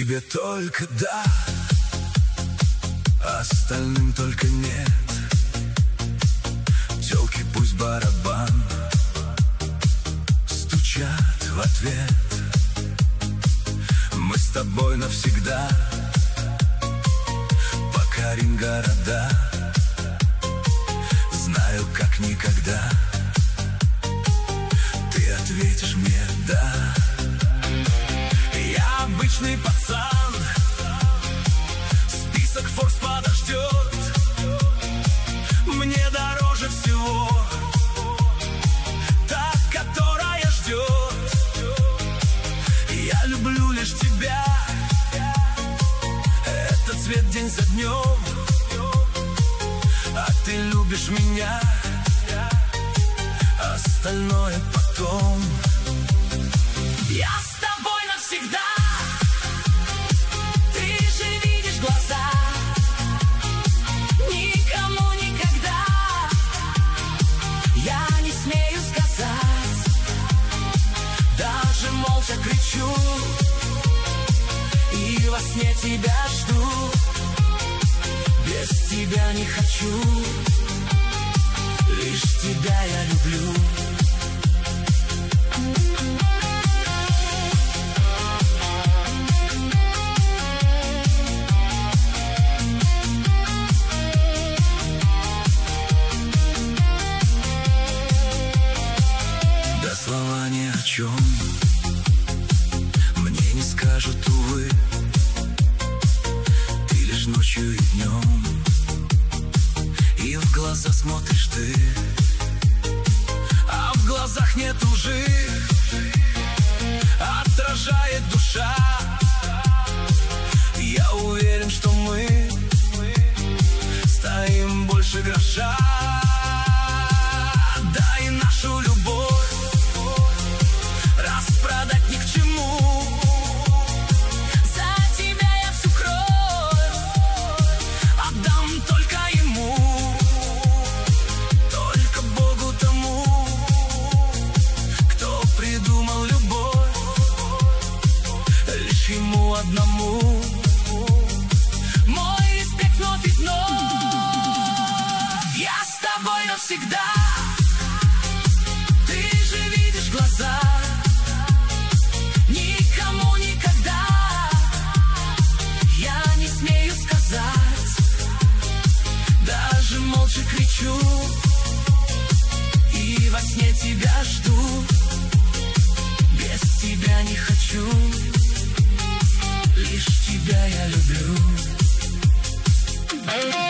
Тебе только да, остальным только нет. Тёлки пусть барабан стучат в ответ. Мы с тобой навсегда покорим города. Знаю, как никогда ты ответишь мне «да». Я обычный пацан, список форс подождет. Мне дороже всего та, которая ждет. Я люблю лишь тебя, этот цвет день за днем. А ты любишь меня, остальное потом. Я с тобой навсегда. Ты же видишь глаза, никому никогда я не смею сказать. Даже молча кричу и во сне тебя жду. Без тебя не хочу, лишь тебя я люблю. Да слова ни о чем мне не скажут, увы. Ты лишь ночью и днем, и в глаза смотришь ты, а в глазах нет лжи. Отражает душа. Я уверен, что мы стоим больше гроша. Да и нашу любовь распродать ни к чему. За тебя я всю кровь отдам только ему, только Богу тому, кто придумал любовь, лишь ему одному. Мой респект вновь и вновь. Я с тобой навсегда. Ты же видишь глаза, никому никогда я не смею сказать. Даже молча кричу и во сне тебя жду. Без тебя не хочу, лишь тебя я люблю.